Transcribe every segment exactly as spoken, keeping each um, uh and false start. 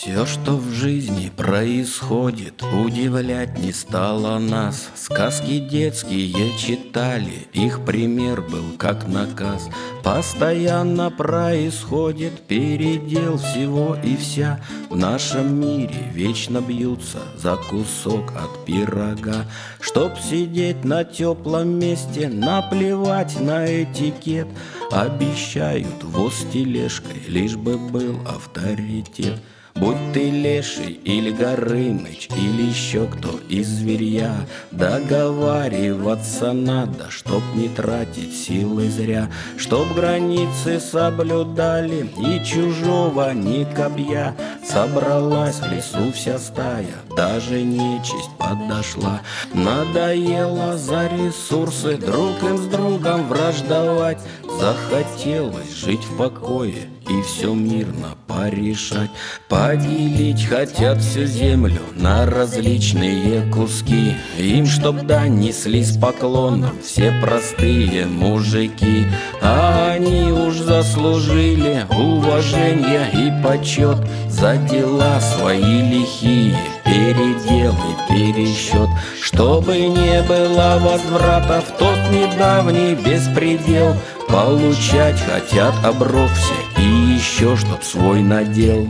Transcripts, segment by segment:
Все, что в жизни происходит, удивлять не стало нас. Сказки детские читали, их пример был как наказ. Постоянно происходит передел всего и вся. В нашем мире вечно бьются за кусок от пирога. Чтоб сидеть на теплом месте, наплевать на этикет. Обещают воз с тележкой, лишь бы был авторитет. Будь ты леший или Горыныч, или еще кто из зверья, договариваться надо, чтоб не тратить силы зря, чтоб границы соблюдали и чужого не кобья. Собралась в лесу вся стая, даже нечисть подошла. Надоело за ресурсы друг им с другом враждовать. Захотелось жить в покое и все мирно порешать. Поделить хотят всю землю на различные куски. Им чтоб дань несли с поклоном все простые мужики. А они уж заслужили уважение и почет за дела свои лихие, передел и пересчет. Чтобы не было возврата в тот недавний беспредел. Получать хотят оброк все и еще чтоб свой надел.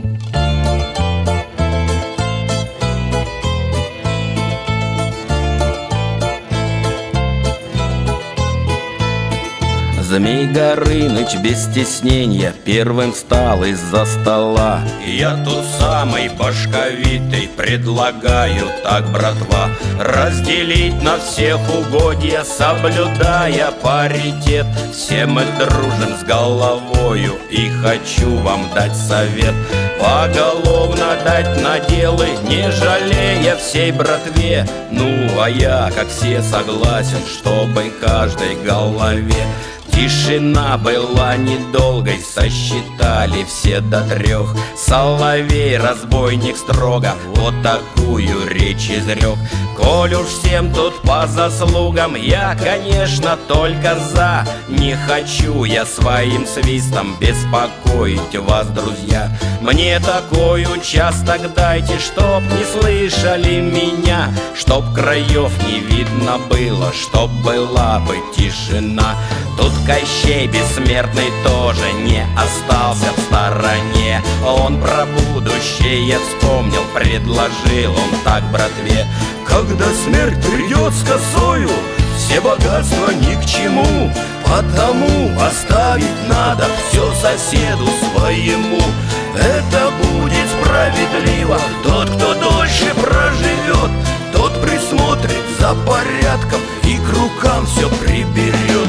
Змей Горыныч без стеснения первым встал из-за стола. Я тот самый башковитый, предлагаю так, братва, разделить на всех угодья, соблюдая паритет. Все мы дружим с головою, и хочу вам дать совет: поголовно дать наделы, не жалея всей братве. Ну, а я, как все, согласен, чтобы каждой голове. Тишина была недолгой, сосчитали все до трех. Соловей, разбойник, строго вот такую речь изрек: коль уж всем тут по заслугам, я, конечно, только за. Не хочу я своим свистом беспокоить вас, друзья. Мне такой участок дайте, чтоб не слышали меня, чтоб краев не видно было, чтоб была бы тишина. Тут Кощей бессмертный тоже не остался в стороне. Он про будущее вспомнил, предложил он так братве: когда смерть придет с косою, все богатства ни к чему, потому оставить надо все соседу своему. Это будет справедливо. Тот, кто дольше проживет, тот присмотрит за порядком и к рукам все приберет.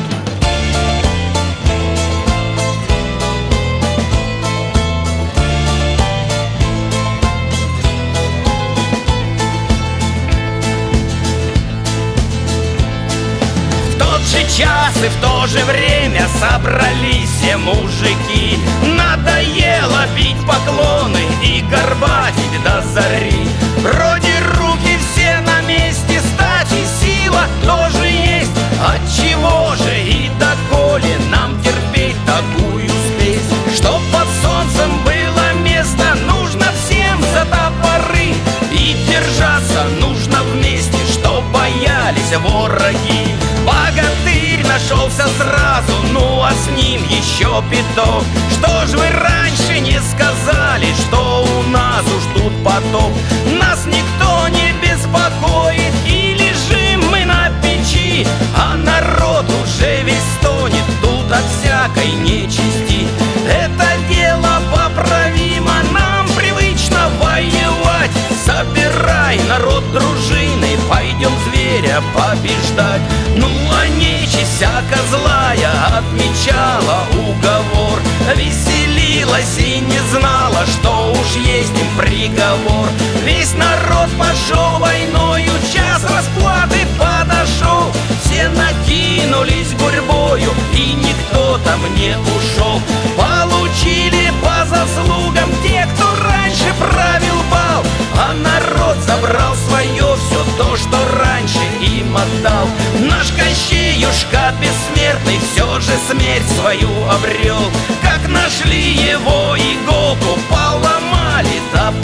Час и в то же время собрались все мужики. Надоело бить поклоны и горбатить до зари. Вроде руки все на месте, стать и сила тоже есть. Отчего же и доколе нам терпеть такую спесь? Чтоб под солнцем было место, нужно всем за топоры. И держаться нужно вместе, чтоб боялись враги. Богатырь нашелся сразу, ну а с ним еще пяток. Что ж вы раньше не сказали, что у нас уж тут потоп? Нас никто не беспокоит, и лежим мы на печи, а народ уже весь стонет тут от всякой нечисти. Это дело поправимо, нам привычно воевать. Собирай народ дружины, пойдем зверя побеждать. Ну а нечисть всяко злая отмечала уговор, веселилась и не знала, что уж есть им приговор. Весь народ пошел войною, час расплаты подошел. Все накинулись гурьбою, и никто там не ушел. Получили по заслугам те, кто раньше правил бал, а народ забрал свое, все то, что раньше им отдал. Наш Кощеюшка бессмертный все же смерть свою обрел. Как нашли его иголку, поломали топор.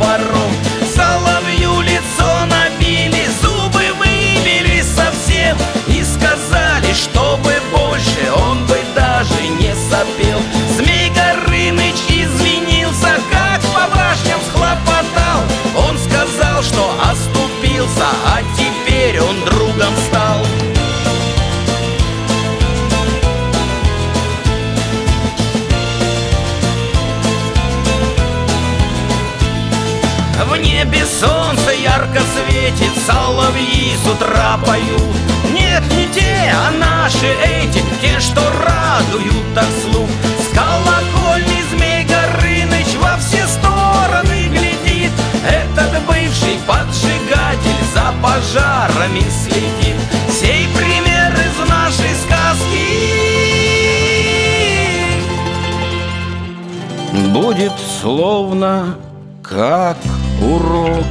топором. Соловью лицо набили, зубы выбили совсем и сказали, чтобы больше он бы даже не сопел. Змей Горыныч извинился, как по башням схлопотал. Он сказал, что оступился, а теперь он другом стал. В небе солнце ярко светит, соловьи с утра поют. Нет, не те, а наши эти, те, что радуют так слух. С колокольни Змей Горыныч во все стороны глядит. Этот бывший поджигатель за пожарами следит. Сей пример из нашей сказки будет словно как урок.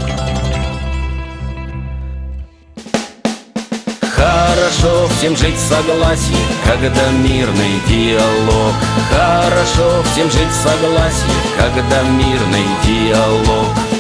Хорошо всем жить в согласии, когда мирный диалог. Хорошо всем жить в согласии, когда мирный диалог.